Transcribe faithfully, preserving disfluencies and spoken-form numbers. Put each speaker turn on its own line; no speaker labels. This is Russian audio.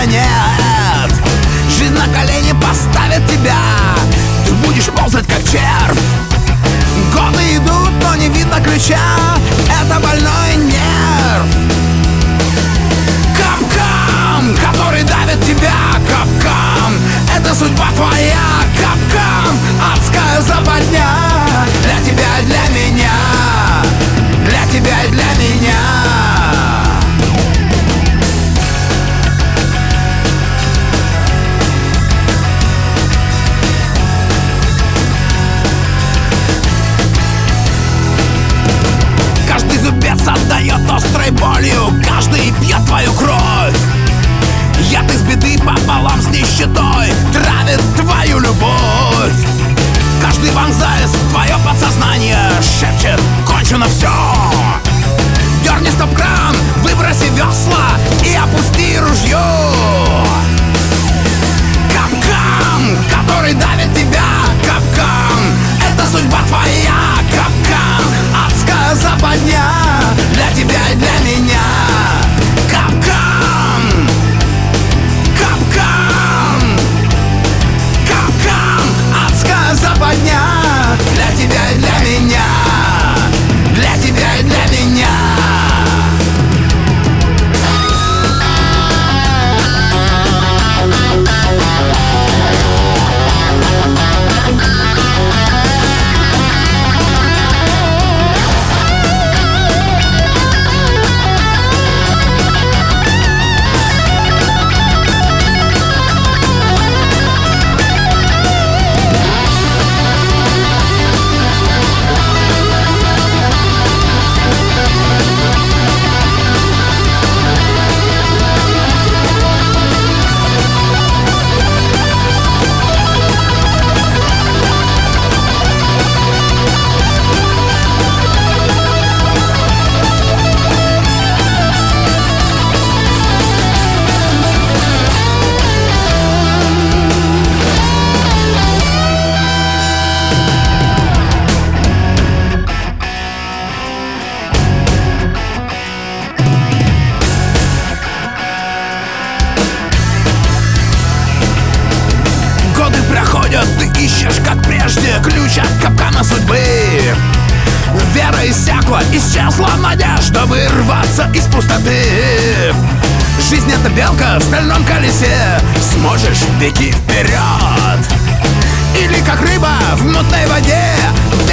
больно, нет. Жизнь на колени поставит тебя, ты будешь ползать как червь. Годы идут, но не видно ключа, это больной нерв. Капкан, который давит тебя, капкан, это судьба твоя, капкан, адская западня. Для тебя и для меня, для тебя и для меня. Каждый зубец отдает острой болью, каждый пьет твою кровь. Яд из беды пополам с нищетой травит твою любовь. Каждый вонзаясь в твое подсознание шепчет: кончено все. Дерни стоп-кран, выброси весла и опусти ружье. Капкан, который давит тебя, капкан, это судьба твоя, капкан, адская западня. Для тебя и для меня, капкан, капкан, капкан, адская западня. Для тебя и для меня, для тебя и для меня. Ты ищешь, как прежде, ключ от капкана судьбы. Вера иссякла, исчезла надежда вырваться из пустоты. Жизнь — это белка в стальном колесе, сможешь — беги вперед. Или как рыба в мутной воде,